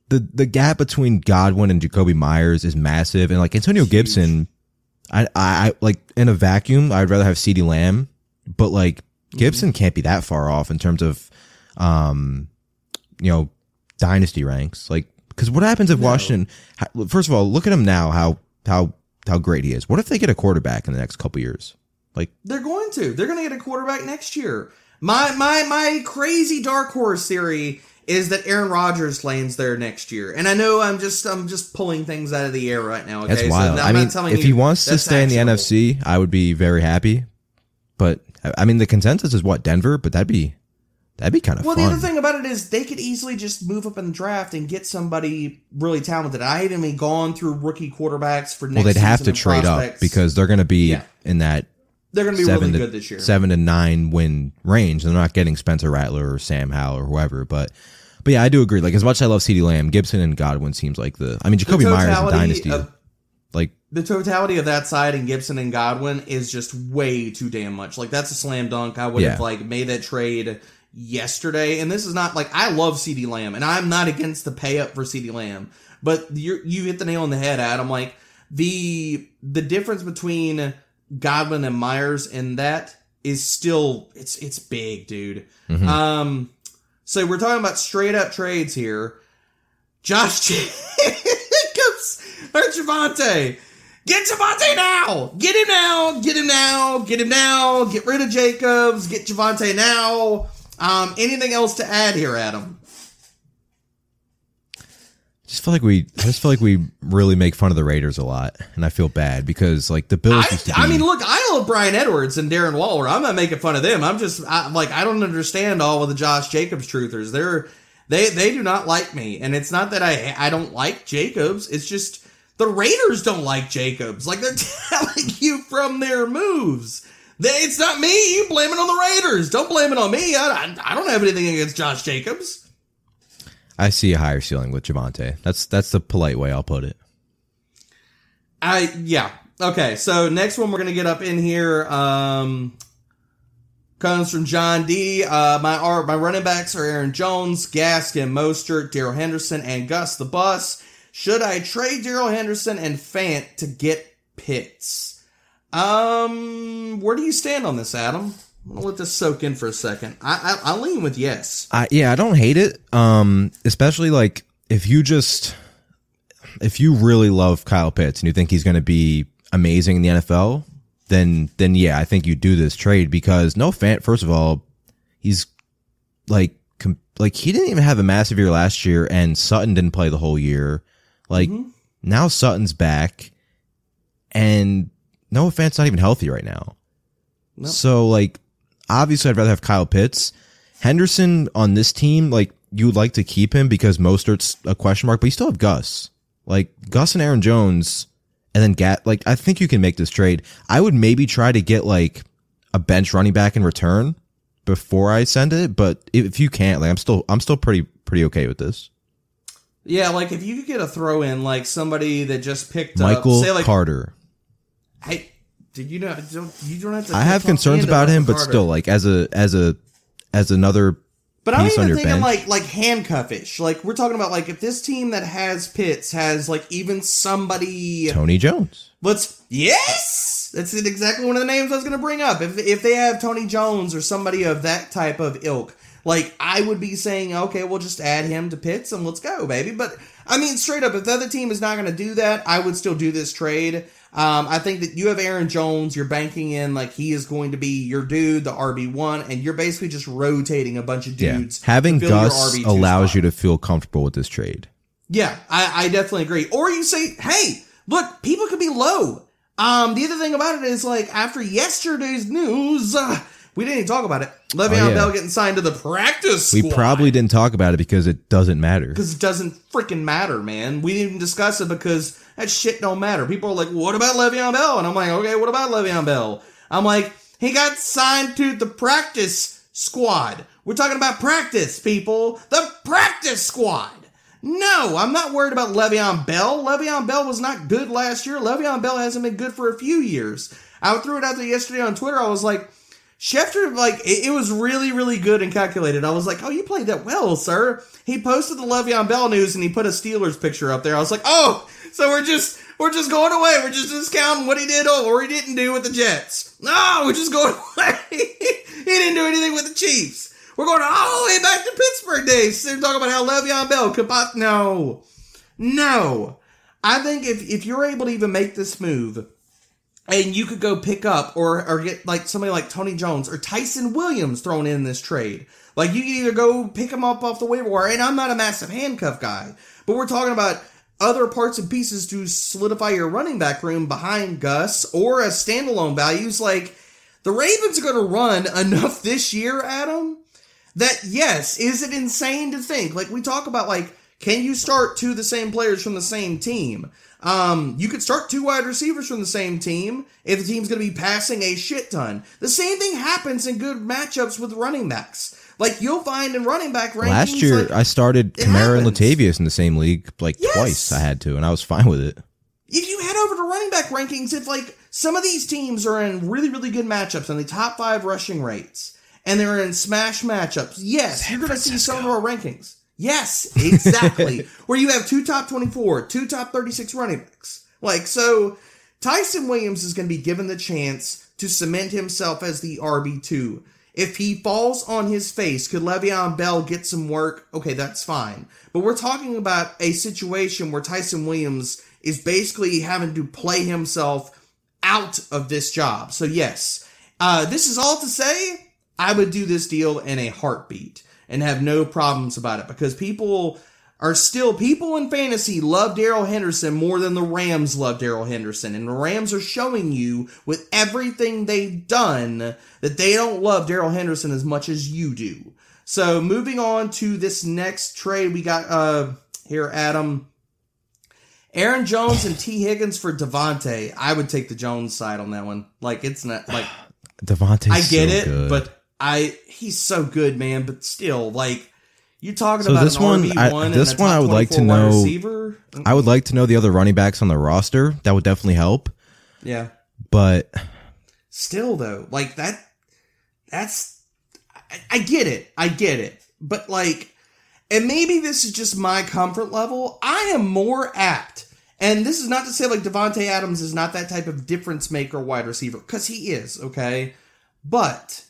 the the gap between Godwin and Jacoby Myers is massive, and like Antonio Huge. Gibson, I, I I like in a vacuum, I'd rather have CeeDee Lamb, but like Gibson mm-hmm. can't be that far off in terms of, um, you know, dynasty ranks. Like, because what happens if no. Washington? First of all, look at him now. How how how great he is. What if they get a quarterback in the next couple years? Like they're going to. They're going to get a quarterback next year. My my my crazy dark horse theory is that Aaron Rodgers lands there next year. And I know I'm just I'm just pulling things out of the air right now. Okay? That's wild. So I mean, if he wants to stay in the N F C, I would be very happy. But I mean, the consensus is what, Denver? But that'd be that'd be kind of well, fun. Well, the other thing about it is they could easily just move up in the draft and get somebody really talented. I haven't even gone through rookie quarterbacks for next season. Well, they'd have to and trade prospects. up because they're going to be yeah. in that. They're going to be seven really to, good this year. Seven to nine win range. They're not getting Spencer Rattler or Sam Howell or whoever, but but yeah, I do agree. Like as much as I love CeeDee Lamb, Gibson and Godwin seems like the. I mean, Jacoby Myers in Dynasty, of, like the totality of that side and Gibson and Godwin is just way too damn much. Like that's a slam dunk. I would yeah. have like made that trade yesterday, and this is not like I love CeeDee Lamb, and I'm not against the pay up for CeeDee Lamb, but you you hit the nail on the head, Adam. Like the the difference between Godwin and Myers, and that is still it's it's big, dude. Mm-hmm. Um, so we're talking about straight up trades here. Josh Jacobs or Javonte. Get Javonte now. Get him now. Get him now. Get him now. Get rid of Jacobs. Get Javonte now. Um, anything else to add here, Adam? I just feel like we, I just feel like we really make fun of the Raiders a lot, and I feel bad because like the Bills. I, used to be, I mean, look, I love Brian Edwards and Darren Waller. I'm not making fun of them. I'm just I, like I don't understand all of the Josh Jacobs truthers. They're they they do not like me, and it's not that I I don't like Jacobs. It's just the Raiders don't like Jacobs. Like they're telling you from their moves. They, it's not me. You blame it on the Raiders. Don't blame it on me. I, I, I don't have anything against Josh Jacobs. I see a higher ceiling with Javonte. That's that's the polite way I'll put it. I yeah. Okay, so next one we're gonna get up in here um, comes from John D. Uh, my our, my running backs are Aaron Jones, Gaskin, Mostert, Darrell Henderson, and Gus the Bus. Should I trade Darrell Henderson and Fant to get Pitts? Um, where do you stand on this, Adam? I'm gonna let this soak in for a second. I, I I'll lean with yes. I, yeah, I don't hate it. Um, especially like if you just if you really love Kyle Pitts and you think he's going to be amazing in the N F L, then then yeah, I think you do this trade because no Fant. First of all, he's like com- like he didn't even have a massive year last year, and Sutton didn't play the whole year. Like mm-hmm. now Sutton's back, and Noah Fant's not even healthy right now. Nope. So like. Obviously, I'd rather have Kyle Pitts. Henderson on this team, like, you would like to keep him because Mostert's a question mark, but you still have Gus. Like, Gus and Aaron Jones, and then Gat, like, I think you can make this trade. I would maybe try to get, like, a bench running back in return before I send it, but if you can't, like, I'm still, I'm still pretty, pretty okay with this. Yeah, like, if you could get a throw in, like, somebody that just picked Michael up, say, like, Carter. Hey, Did you know? Don't, you don't have to. I have concerns about him, but Carter. Still, like as a as a as another. But I'm piece even on your thinking bench. like like handcuffish. Like we're talking about like if this team that has Pitts has like even somebody. Tony Jones. Let's yes, that's exactly one of the names I was going to bring up. If if they have Tony Jones or somebody of that type of ilk, like I would be saying, okay, we'll just add him to Pitts and let's go, baby. But I mean, straight up, if the other team is not going to do that, I would still do this trade. Um, I think that you have Aaron Jones, you're banking in like he is going to be your dude, the R B one, and you're basically just rotating a bunch of dudes. Yeah. Having Gus allows spot. You to feel comfortable with this trade. Yeah, I, I definitely agree. Or you say, hey, look, people could be low. Um, the other thing about it is like after yesterday's news, uh, we didn't even talk about it. Le'Veon oh, yeah. Bell getting signed to the practice squad. We probably didn't talk about it because it doesn't matter. Because it doesn't freaking matter, man. We didn't even discuss it because that shit don't matter. People are like, what about Le'Veon Bell? And I'm like, okay, what about Le'Veon Bell? I'm like, he got signed to the practice squad. We're talking about practice, people. The practice squad. No, I'm not worried about Le'Veon Bell. Le'Veon Bell was not good last year. Le'Veon Bell hasn't been good for a few years. I threw it out there yesterday on Twitter. I was like, Schefter, like, it, it was really, really good and calculated. I was like, oh, you played that well, sir. He posted the Le'Veon Bell news and he put a Steelers picture up there. I was like, oh, so we're just, we're just going away. We're just discounting what he did or he didn't do with the Jets. No, we're just going away. He didn't do anything with the Chiefs. We're going all the way back to Pittsburgh days. They're talking about how Le'Veon Bell could pop. No, no. I think if, if you're able to even make this move, and you could go pick up or, or get like somebody like Tony Jones or Tyson Williams thrown in this trade. Like you can either go pick him up off the waiver wire, and I'm not a massive handcuff guy, but we're talking about other parts and pieces to solidify your running back room behind Gus or as standalone values. Like the Ravens are going to run enough this year, Adam, that yes, is it insane to think? Like we talk about like, can you start two of the same players from the same team? Um, you could start two wide receivers from the same team if the team's going to be passing a shit ton. The same thing happens in good matchups with running backs. Like, you'll find in running back rankings... Last year, like, I started Kamara and Latavius in the same league, like, yes. twice I had to, and I was fine with it. If you head over to running back rankings, if, like, some of these teams are in really, really good matchups and the top five rushing rates, and they're in smash matchups, yes, San you're going to see some of our rankings. Yes, exactly. Where you have two top twenty-four, two top thirty-six running backs. Like, so Tyson Williams is going to be given the chance to cement himself as the R B two. If he falls on his face, could Le'Veon Bell get some work? Okay, that's fine. But we're talking about a situation where Tyson Williams is basically having to play himself out of this job. So yes, uh, this is all to say, I would do this deal in a heartbeat and have no problems about it, because people are still, people in fantasy love Darrell Henderson more than the Rams love Darrell Henderson. And the Rams are showing you with everything they've done that they don't love Darrell Henderson as much as you do. So moving on to this next trade, we got uh here, Adam. Aaron Jones and T. Higgins for Devontae. I would take the Jones side on that one. Like, it's not, like... Devontae's I get so it, good. but... I he's so good, man, but still, like, you're talking so about this an one, R B one I, this and a one top I would like to twenty-four wide know. Receiver. I would like to know the other running backs on the roster. That would definitely help. Yeah, but still, though, like that, that's I, I get it, I get it, but like, and maybe this is just my comfort level. I am more apt, and this is not to say like Devontae Adams is not that type of difference maker wide receiver, because he is, okay, but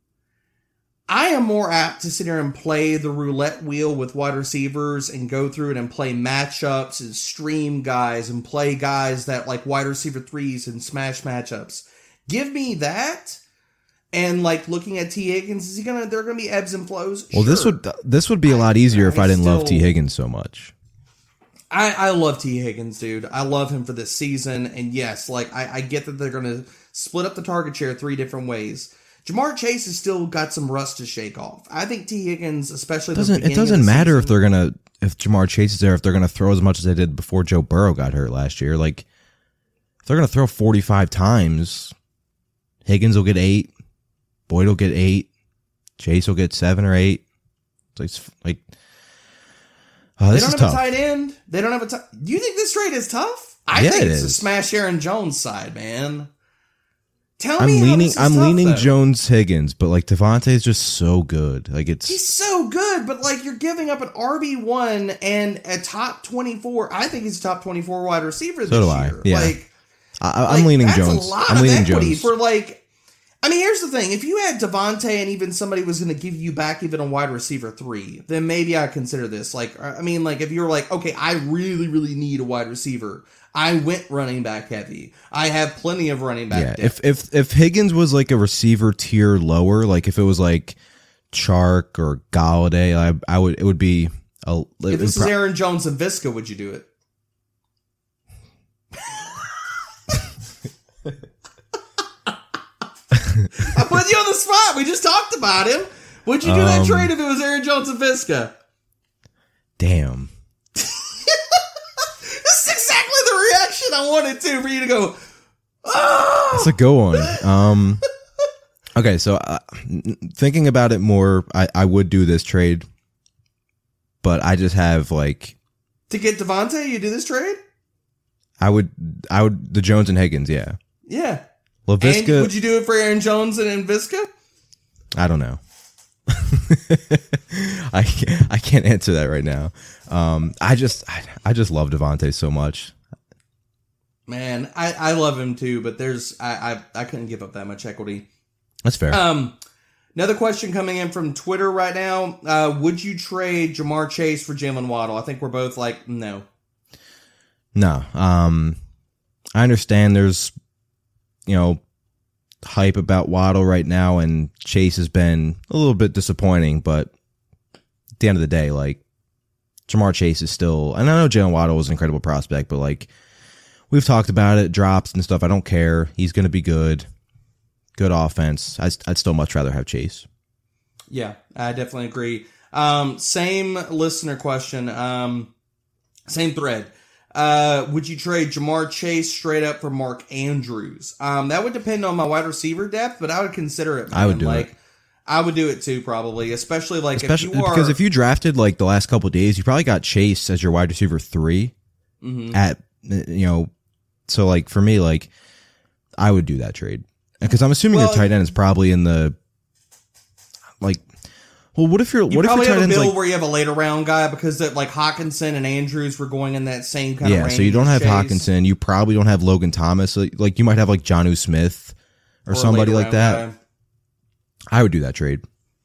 I am more apt to sit here and play the roulette wheel with wide receivers and go through it and play matchups and stream guys and play guys that like wide receiver threes and smash matchups. Give me that. And like looking at T. Higgins, is he gonna? There are gonna be ebbs and flows. Well, sure. this would this would be a lot easier I, if I, I didn't still, love T. Higgins so much. I, I love T. Higgins, dude. I love him for this season. And yes, like I, I get that they're gonna split up the target share three different ways. Jamar Chase has still got some rust to shake off. I think T. Higgins, especially doesn't the it doesn't matter season, if they're gonna if Jamar Chase is there, if they're gonna throw as much as they did before Joe Burrow got hurt last year. Like if they're gonna throw forty-five times, Higgins will get eight, Boyd will get eight, Chase will get seven or eight. It's like, like oh, this they don't is have tough. a tight end. They don't have a tight. Do you think this trade is tough? I Yeah, think it it's a is. smash Aaron Jones side, man. Tell I'm me how leaning. this is I'm tough, leaning though. Jones Higgins, but like Devontae is just so good. Like it's He's so good, but like you're giving up an R B one and a top twenty-four. I think he's a top twenty-four wide receiver So this do I, year. yeah. Like, I, I'm like, leaning that's Jones. A lot I'm of leaning equity Jones. for like. I mean, here's the thing: if you had Devontae and even somebody was going to give you back even a wide receiver three, then maybe I'd consider this. Like, I mean, like if you're like, okay, I really, really need a wide receiver. I went running back heavy. I have plenty of running back Yeah, depth. if if if Higgins was like a receiver tier lower, like if it was like Chark or Galladay, I I would it would be a. It If would this pro- is Aaron Jones and Visca, would you do it? I put you on the spot. We just talked about him. Would you do Um, that trade if it was Aaron Jones and Visca? damn. This is exactly the reaction I wanted to for you to go. Oh! That's a good one. Um, okay, so uh, thinking about it more, I, I would do this trade, but I just have like To get Devontae, you do this trade? I would I would the Jones and Higgins, yeah. Yeah. Laviska, And would you do it for Aaron Jones and, and Visca? I don't know. I can't, I can't answer that right now. Um, I just I, I just love Devontae so much. Man, I, I love him too, but there's I, I I couldn't give up that much equity. That's fair. Um, another question coming in from Twitter right now: uh, would you trade Jamar Chase for Jalen Waddle? I think we're both like no. No. Um, I understand there's you know hype about Waddle right now, and Chase has been a little bit disappointing, but at the end of the day, like Jamar Chase is still, and I know Jalen Waddle was an incredible prospect, but like we've talked about it, drops and stuff. I don't care. He's going to be good. Good offense. I, I'd still much rather have Chase. Yeah, I definitely agree. Um, same listener question. Um, same thread. Uh, would you trade Jamar Chase straight up for Mark Andrews? Um, that would depend on my wide receiver depth, but I would consider it. Man. I would do like, it. I would do it too, probably, especially like especially if you are, because if you drafted like the last couple of days, you probably got Chase as your wide receiver three mm-hmm. at you know. So like for me, like I would do that trade because I'm assuming well, your tight end is probably in the like. Well, what if you're you what if your probably tight have a end's bill like, where you have a later round guy because that like Hawkinson and Andrews were going in that same kind yeah, of range. so you don't have Chase, Hawkinson. You probably don't have Logan Thomas. Like, like you might have like Jonnu Smith or, or somebody like that. Guy. I would do that trade.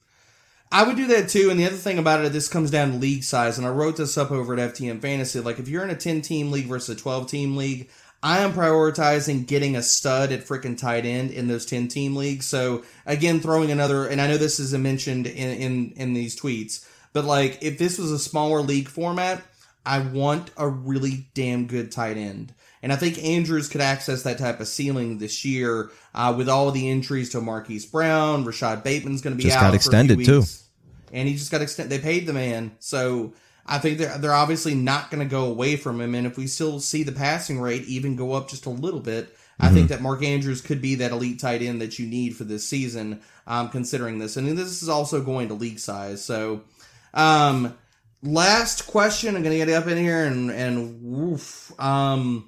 I would do that too, and the other thing about it, this comes down to league size, and I wrote this up over at F T N Fantasy. Like, if you're in a ten-team league versus a twelve-team league, I am prioritizing getting a stud at freaking tight end in those ten-team leagues. So, again, throwing another, and I know this isn't mentioned in, in, in these tweets, but, like, if this was a smaller league format, I want a really damn good tight end. And I think Andrews could access that type of ceiling this year uh, with all the injuries to Marquise Brown. Rashad Bateman's going to be just out. got extended, too. too. And he just got extended. They paid the man. So I think they're, they're obviously not going to go away from him. And if we still see the passing rate even go up just a little bit, mm-hmm. I think that Mark Andrews could be that elite tight end that you need for this season, um, considering this. And this is also going to league size. So, um, last question. I'm going to get up in here and, and woof. Um,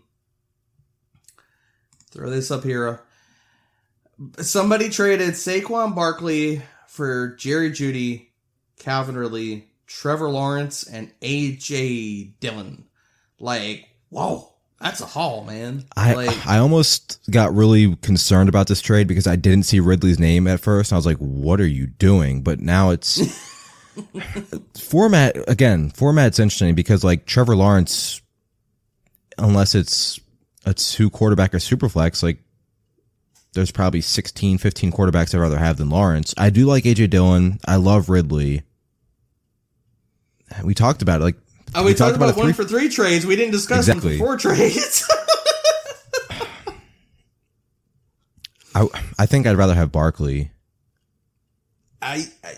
Throw this up here. Somebody traded Saquon Barkley for Jerry Jeudy, Calvin Ridley, Trevor Lawrence, and A J Dillon. Like, whoa, that's a haul, man. I like, I almost got really concerned about this trade because I didn't see Ridley's name at first. I was like, what are you doing? But now it's format again. Format's interesting because like Trevor Lawrence, unless it's a two quarterback or super flex, like there's probably sixteen, fifteen quarterbacks I'd rather have than Lawrence. I do like A J Dillon. I love Ridley. We talked about it. Like, oh, we, we talked, talked about, about one three... for three trades. We didn't discuss exactly. one for four trades. I I think I'd rather have Barkley. I, I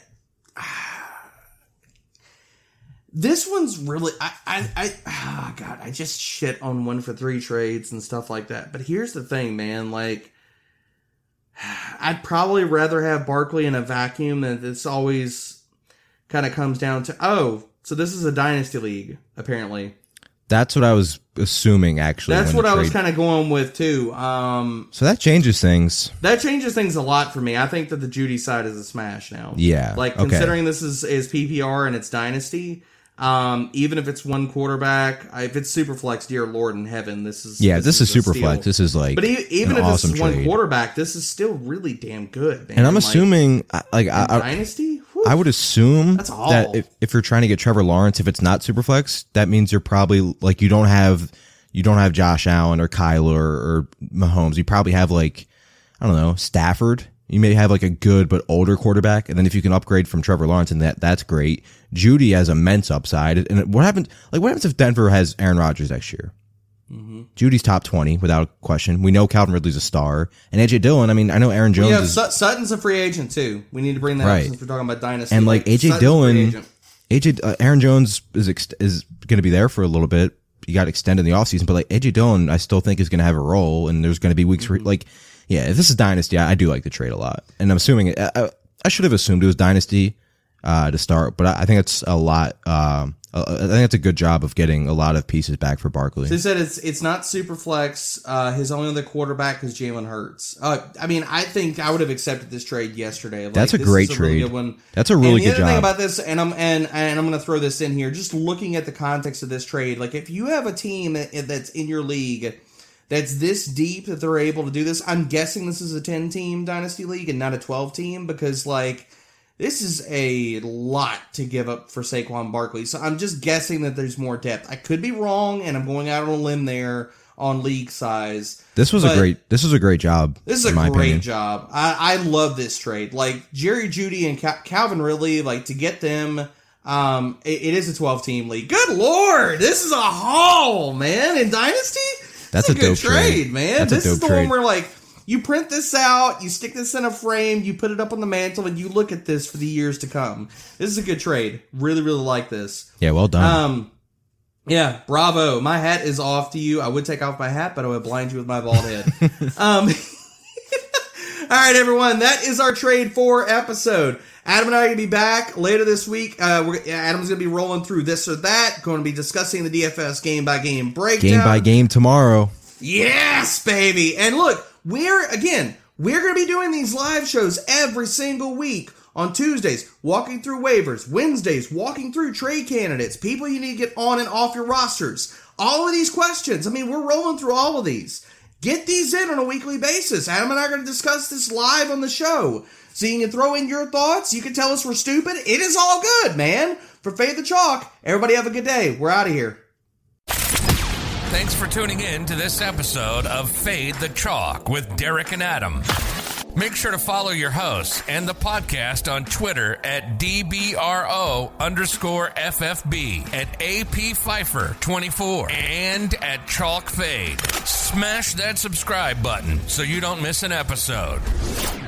This one's really, I, I, I, oh God, I just shit on one for three trades and stuff like that. But here's the thing, man. Like, I'd probably rather have Barkley in a vacuum, and this always kind of comes down to, oh, so this is a dynasty league, apparently. That's what I was assuming, actually. That's what I was kind of going with, too. Um, so that changes things. That changes things a lot for me. I think that the Jeudy side is a smash now. Yeah. Like, okay. considering this is, is P P R and it's dynasty, Um, even if it's one quarterback, if it's super flex, dear Lord in heaven, this is yeah, this, this is, is super steal. flex. This is like, but e- even if awesome this is one trade. quarterback, this is still really damn good. Man. And I'm like, assuming, like, I, dynasty, Whew. I would assume That's all. that if, if you're trying to get Trevor Lawrence, if it's not super flex, that means you're probably like you don't have you don't have Josh Allen or Kyler or Mahomes. You probably have like I don't know Stafford. You may have like a good but older quarterback, and then if you can upgrade from Trevor Lawrence, and that that's great. Jeudy has immense upside. And what happens? Like, what happens if Denver has Aaron Rodgers next year? Mm-hmm. Judy's top twenty without question. We know Calvin Ridley's a star, and A J Dillon. I mean, I know Aaron Jones. Yeah, is, Sut- Sutton's a free agent too. We need to bring that right. up since we're talking about dynasty. And like, like A J Sutton's Dillon, A J uh, Aaron Jones is ex- is going to be there for a little bit. He got extended in the offseason, but like A J Dillon, I still think is going to have a role, and there's going to be weeks mm-hmm. where like. Yeah, if this is Dynasty, I, I do like the trade a lot. And I'm assuming, it, I, I should have assumed it was Dynasty uh, to start. But I, I think it's a lot. Um, I think it's a good job of getting a lot of pieces back for Barkley. So he said it's it's not super flex. Uh, his only other quarterback is Jalen Hurts. Uh, I mean, I think I would have accepted this trade yesterday. Like, That's a this great is a trade. Really good one. That's a really and the good other job. thing about this, and I'm and and I'm going to throw this in here. Just looking at the context of this trade, like if you have a team that, that's in your league that's this deep that they're able to do this, I'm guessing this is a ten team dynasty league and not a twelve team because like. This is a lot to give up for Saquon Barkley. So I'm just guessing that there's more depth. I could be wrong, and I'm going out on a limb there on league size. This was a great. This was a great job. This is a in my great opinion. job. I, I love this trade. Like Jerry Jeudy and Cal- Calvin Ridley, like to get them. Um, it, it is a twelve team league. Good lord, this is a haul, man. In Dynasty, That's this is a a good dope trade, trade. man. That's a this is dope the trade. one where like. You print this out, you stick this in a frame, you put it up on the mantle, and you look at this for the years to come. This is a good trade. Really, really like this. Yeah, well done. Um, yeah, bravo. My hat is off to you. I would take off my hat, but I would blind you with my bald head. um, all right, everyone. That is our trade for episode. Adam and I are going to be back later this week. Uh, we're, Adam's going to be rolling through this or that, going to be discussing the D F S game-by-game breakdown. Game by game tomorrow. Yes, baby. And look, we're, again, we're going to be doing these live shows every single week on Tuesdays, walking through waivers, Wednesdays, walking through trade candidates, people you need to get on and off your rosters. All of these questions. I mean, we're rolling through all of these. Get these in on a weekly basis. Adam and I are going to discuss this live on the show. So you can throw in your thoughts. You can tell us we're stupid. It is all good, man. For Fade the Chalk, everybody have a good day. We're out of here. Thanks for tuning in to this episode of Fade the Chalk with Derek and Adam. Make sure to follow your hosts and the podcast on Twitter at DBRO underscore FFB, at A P Pfeiffer twenty-four, and at Chalk Fade. Smash that subscribe button so you don't miss an episode.